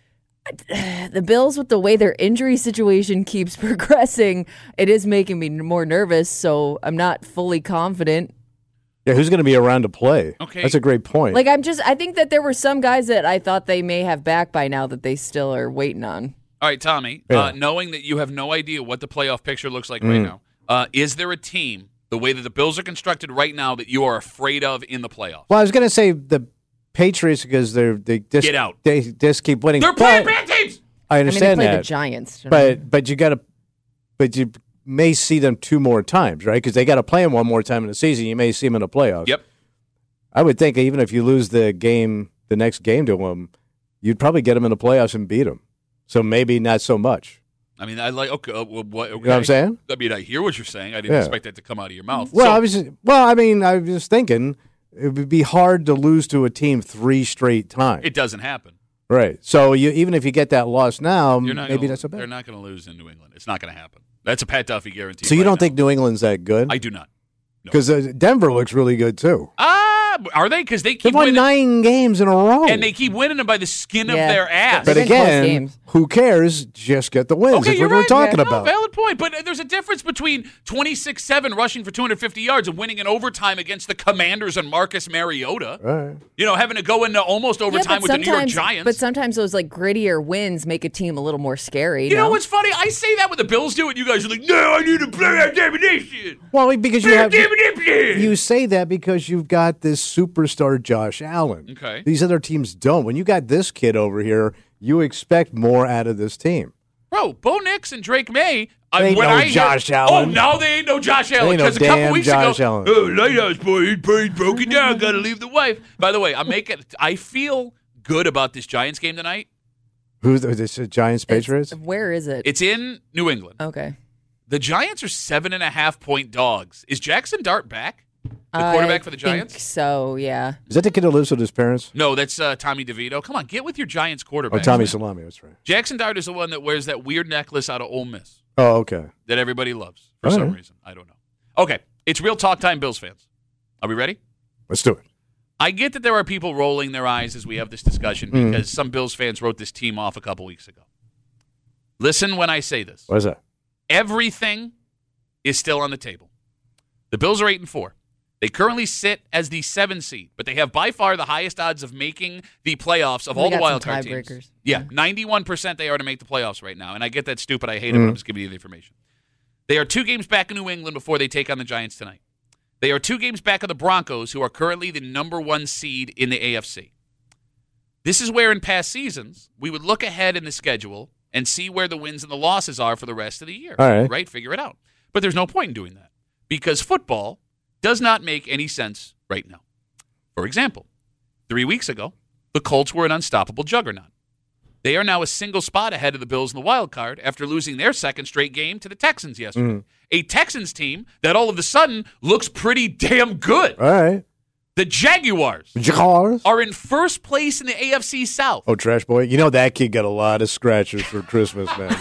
the Bills, with the way their injury situation keeps progressing, it is making me more nervous. So I'm not fully confident. Yeah, who's going to be around to play? Okay. That's a great point. Like I'm just I think that there were some guys that I thought they may have back by now that they still are waiting on. All right, Tommy, Yeah. uh, knowing that you have no idea what the playoff picture looks like right now, uh, is there a team, the way that the Bills are constructed right now, that you are afraid of in the playoffs? well, I was going to say the Patriots because they're they just Get out. They just keep winning. They're playing But- bad teams. I I mean, they understand played that, the Giants, but but you got to, but you may see them two more times, right? Because they got to play them one more time in the season. You may see them in the playoffs. Yep. I would think even if you lose the game, the next game to them, you'd probably get them in the playoffs and beat them. So maybe not so much. I mean, I like, okay, uh, well, what, okay. You know what I'm saying? I mean, I hear what you're saying. I didn't Yeah. expect that to come out of your mouth. Well, So- I was just, well, I mean, I was just thinking it would be hard to lose to a team three straight times. it doesn't happen. Right. So you even if you get that loss now, You're not maybe gonna, that's so They're bad. not going to lose in New England. It's not going to happen. That's a Pat Duffy guarantee. So you right don't now. think New England's that good? I do not. Because uh, Denver looks really good too. Ah, are they? Because they They've keep won winning, nine games in a row. and they keep winning them by the skin of Yeah. their ass. but They've been close again, games. who cares? Just get the wins. Okay, That's you're what right. we're talking No, about. valid point. But there's a difference between twenty-six seven rushing for two hundred fifty yards and winning in overtime against the Commanders and Marcus Mariota. Right. You know, having to go into almost overtime but with the New York sometimes- Giants. But sometimes those like grittier wins make a team a little more scary. you know no? what's funny? I say that when the Bills do it. You guys are like, no, I need to play that domination. Well, because you Play have domination. you say that because you've got this superstar Josh Allen. Okay. These other teams don't. When you got this kid over here, you expect more out of this team. Bro, Bo Nix and Drake May. I, They ain't when no I hear- Josh Oh, Allen. now they ain't no Josh Allen. ain't no Because a couple damn weeks Josh ago, Allen. oh, Lighthouse boy, he's pretty broken down. Got to leave the wife. By the way, I'm making. I feel good about this Giants game tonight. Who's this? Uh, Giants Patriots? Where is it? It's in New England. Okay. The Giants are seven and a half point dogs. Is Jackson Dart back? The quarterback I for the Giants? think so, yeah. Is that the kid who lives with his parents? No, that's uh, Tommy DeVito. Come on, get with your Giants quarterback. Oh, Tommy Salami, that's right. Jackson Dart is the one that wears that weird necklace out of Ole Miss. Oh, okay. That everybody loves for All some right. reason. I don't know. Okay, it's real talk time, Bills fans. Are we ready? Let's do it. I get that there are people rolling their eyes as we have this discussion Mm. because some Bills fans wrote this team off a couple weeks ago. Listen when I say this. What is that? Everything is still on the table. The Bills are eight and four. They currently sit as the seven seed, but they have by far the highest odds of making the playoffs of We all the got wild some card teams. tiebreakers. Yeah, ninety-one percent they are to make the playoffs right now. And I get that stupid. I hate it, but I'm just giving you the information. They are two games back in New England before they take on the Giants tonight. They are two games back of the Broncos, who are currently the number one seed in the A F C. This is where in past seasons we would look ahead in the schedule and see where the wins and the losses are for the rest of the year. All right. Right? Figure it out. But there's no point in doing that because football does not make any sense right now. For example, three weeks ago, the Colts were an unstoppable juggernaut. They are now a single spot ahead of the Bills in the wild card after losing their second straight game to the Texans yesterday. Mm. A Texans team that all of a sudden looks pretty damn good. All right. The Jaguars Jaguars? are in first place in the A F C South. Oh, Trash Boy. You know that kid got a lot of scratchers for Christmas, man.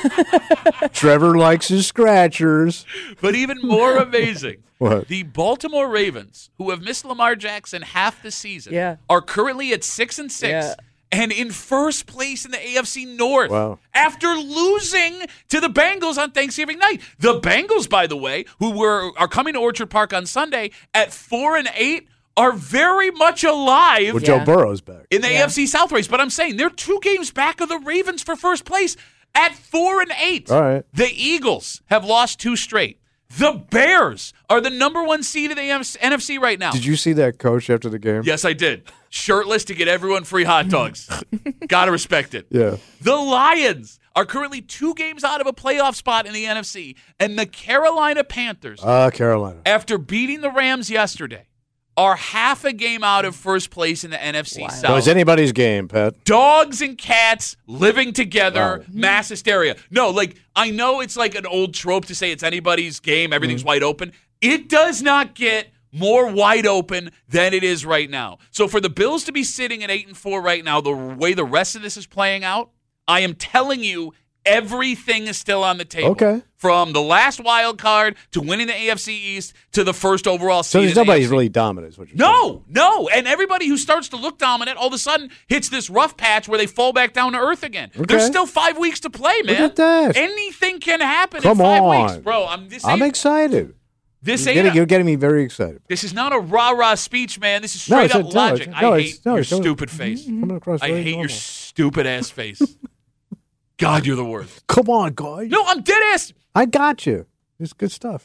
Trevor likes his scratchers. But even more amazing, What? the Baltimore Ravens, who have missed Lamar Jackson half the season, Yeah. are currently at six and six Yeah. and in first place in the A F C North. Wow. After losing to the Bengals on Thanksgiving night. The Bengals, by the way, who were are coming to Orchard Park on Sunday at four and eight, are very much alive Well, Yeah. Joe Burrow's back. in the Yeah. A F C South race. But I'm saying they're two games back of the Ravens for first place at four and eight. All right. The Eagles have lost two straight. The Bears are the number one seed in the N F C right now. Did you see that coach after the game? Yes, I did. Shirtless to get everyone free hot dogs. Gotta respect it. Yeah. The Lions are currently two games out of a playoff spot in the N F C. And the Carolina Panthers, Ah, Carolina. after beating the Rams yesterday, are half a game out of first place in the N F C South. So it's anybody's game, Pat. Dogs and cats living together, Wow. mass hysteria. No, like, I know it's like an old trope to say it's anybody's game, everything's Mm-hmm. wide open. It does not get more wide open than it is right now. So for the Bills to be sitting at eight and four right now, the way the rest of this is playing out, I am telling you, everything is still on the table. Okay. From the last wild card to winning the A F C East to the first overall So seed. there's in the nobody's A F C. really dominant, is what you're No, no. And everybody who starts to look dominant all of a sudden hits this rough patch where they fall back down to earth again. Okay. There's still five weeks to play, man. at that. Anything can happen Come in five on. weeks. Bro, I'm this I'm ain't- excited. this You're ain't getting, a- you're getting me very excited. this is not a rah-rah speech, man. This is No, straight it's up a- no, logic. it's- no, I it's- hate no, your it's coming- stupid face. Coming across I very hate your normal. stupid ass face. God, you're the worst. Come on, guys. No, I'm dead ass. I got you. It's good stuff.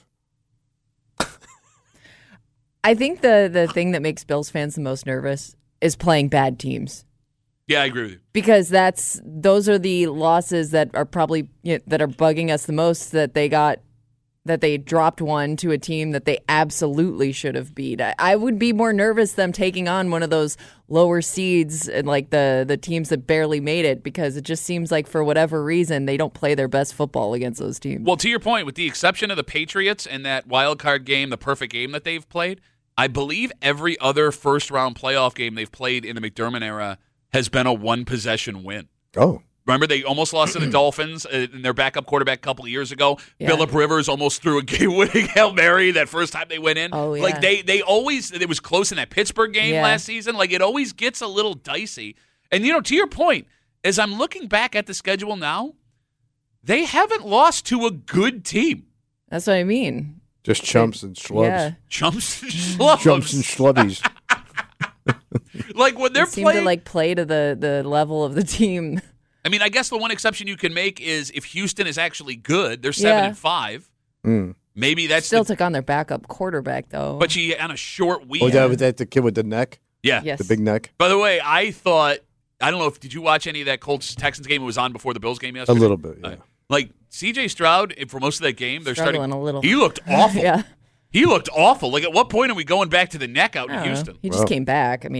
I think the the thing that makes Bills fans the most nervous is playing bad teams. Yeah, I agree with you. Because that's those are the losses that are probably you know, that are bugging us the most. That they got that they dropped one to a team that they absolutely should have beat. I, I would be more nervous them taking on one of those lower seeds and like the the teams that barely made it, because it just seems like for whatever reason they don't play their best football against those teams. Well, to your point, with the exception of the Patriots and that wild card game, the perfect game that they've played, I believe every other first round playoff game they've played in the McDermott era has been a one possession win. Oh. Remember, they almost lost to the Dolphins uh, in their backup quarterback a couple of years ago. Yeah. Phillip Rivers almost threw a game-winning Hail Mary that first time they went in. Oh, yeah. Like, they they always, it was close in that Pittsburgh game Yeah. last season. Like, it always gets a little dicey. And, you know, to your point, as I'm looking back at the schedule now, they haven't lost to a good team. That's what I mean. Just chumps and schlubs. Yeah. Chumps and schlubs. Chumps and schlubbies. Like, when They they're seem playing. to like play to the the level of the team. I mean, I guess the one exception you can make is if Houston is actually good, they're seven Yeah. and five. Mm. Maybe that's Still the, took on their backup quarterback though. but she on a short week. Oh, that was that the kid with the neck? Yeah. Yes. The big neck? By the way, I thought I don't know if did you watch any of that Colts Texans game? It was on before the Bills game A yesterday. little bit, yeah. Uh, like C J Stroud eh, for most of that game, they're Struggling starting a little. He looked awful. Yeah. He looked awful. Like at what point are we going back to the neck out I in don't know. Houston? He just Wow. came back. I mean,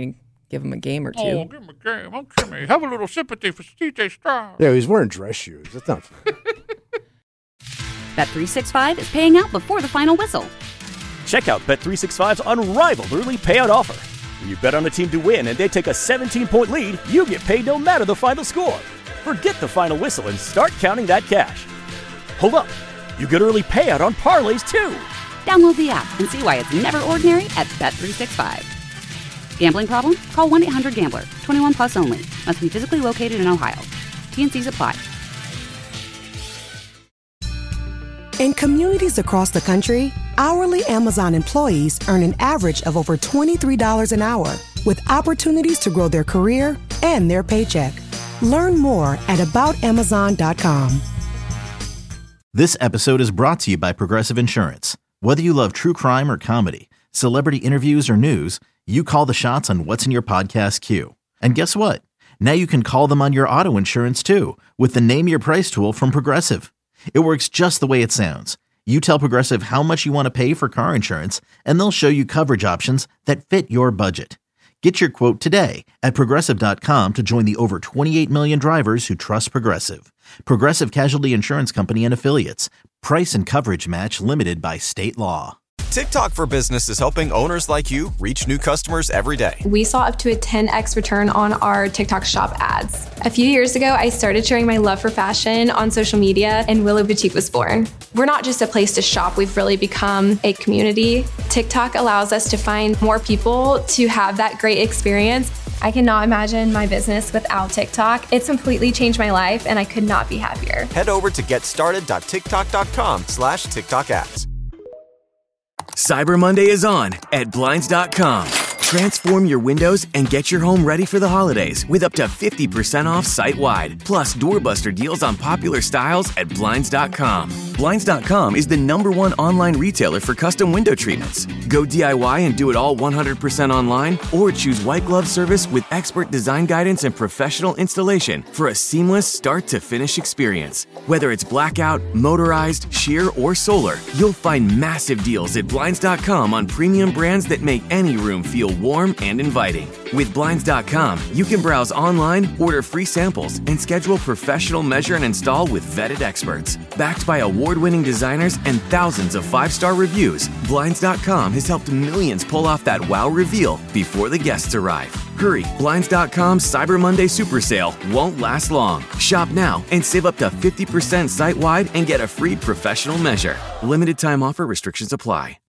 Give him a game or two. Oh, give him a game. Oh, Jimmy, have a little sympathy for C J Stroud. Yeah, he's wearing dress shoes. That's not fair. Bet three sixty-five is paying out before the final whistle. Check out Bet three sixty-five's unrivaled early payout offer. When you bet on a team to win and they take a seventeen-point lead, you get paid no matter the final score. Forget the final whistle and start counting that cash. Hold up. You get early payout on parlays, too. Download the app and see why it's never ordinary at Bet three sixty-five. Gambling problem? Call one eight hundred gambler. twenty-one plus only. Must be physically located in Ohio. T N Cs apply. In communities across the country, hourly Amazon employees earn an average of over twenty-three dollars an hour, with opportunities to grow their career and their paycheck. Learn more at about amazon dot com. This episode is brought to you by Progressive Insurance. Whether you love true crime or comedy, celebrity interviews or news, you call the shots on what's in your podcast queue. And guess what? Now you can call them on your auto insurance too, with the Name Your Price tool from Progressive. It works just the way it sounds. You tell Progressive how much you want to pay for car insurance, and they'll show you coverage options that fit your budget. Get your quote today at Progressive dot com to join the over twenty-eight million drivers who trust Progressive. Progressive Casualty Insurance Company and Affiliates. Price and coverage match limited by state law. TikTok for Business is helping owners like you reach new customers every day. We saw up to a ten x return on our TikTok shop ads. A few years ago, I started sharing my love for fashion on social media, and Willow Boutique was born. We're not just a place to shop, we've really become a community. TikTok allows us to find more people to have that great experience. I cannot imagine my business without TikTok. It's completely changed my life, and I could not be happier. Head over to getstarted.tiktok.com slash TikTok ads. Cyber Monday is on at Blinds dot com. Transform your windows and get your home ready for the holidays with up to fifty percent off site-wide. Plus, doorbuster deals on popular styles at Blinds dot com. Blinds dot com is the number one online retailer for custom window treatments. Go D I Y and do it all one hundred percent online, or choose white glove service with expert design guidance and professional installation for a seamless start-to-finish experience. Whether it's blackout, motorized, sheer, or solar, you'll find massive deals at Blinds dot com on premium brands that make any room feel warm and inviting. With Blinds dot com, you can browse online, order free samples, and schedule professional measure and install with vetted experts. Backed by award-winning designers and thousands of five-star reviews, Blinds dot com has helped millions pull off that wow reveal before the guests arrive. Hurry, Blinds dot com's Cyber Monday Super Sale won't last long. Shop now and save up to fifty percent site-wide and get a free professional measure. Limited time offer, restrictions apply.